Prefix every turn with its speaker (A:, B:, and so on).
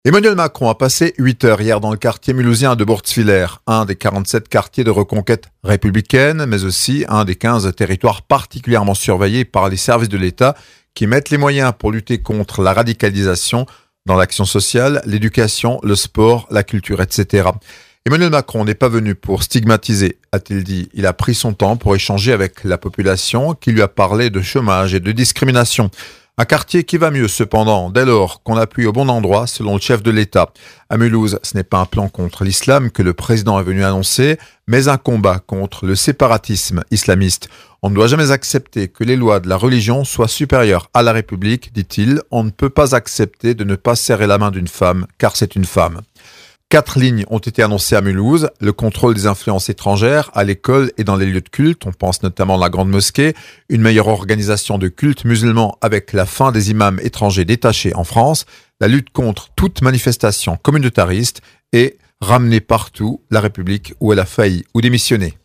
A: Emmanuel Macron a passé 8 heures hier dans le quartier mulhousien de Bourtzwiller, un des 47 quartiers de reconquête républicaine, mais aussi un des 15 territoires particulièrement surveillés par les services de l'État qui mettent les moyens pour lutter contre la radicalisation dans l'action sociale, l'éducation, le sport, la culture, etc. Emmanuel Macron n'est pas venu pour stigmatiser, a-t-il dit. Il a pris son temps pour échanger avec la population qui lui a parlé de chômage et de discrimination. Un quartier qui va mieux cependant, dès lors qu'on appuie au bon endroit selon le chef de l'État. À Mulhouse, ce n'est pas un plan contre l'islam que le président est venu annoncer, mais un combat contre le séparatisme islamiste. On ne doit jamais accepter que les lois de la religion soient supérieures à la République, dit-il. On ne peut pas accepter de ne pas serrer la main d'une femme, car c'est une femme. 4 lignes ont été annoncées à Mulhouse. Le contrôle des influences étrangères à l'école et dans les lieux de culte, on pense notamment à la grande mosquée, une meilleure organisation de culte musulman avec la fin des imams étrangers détachés en France, la lutte contre toute manifestation communautariste et ramener partout la République où elle a failli ou démissionné.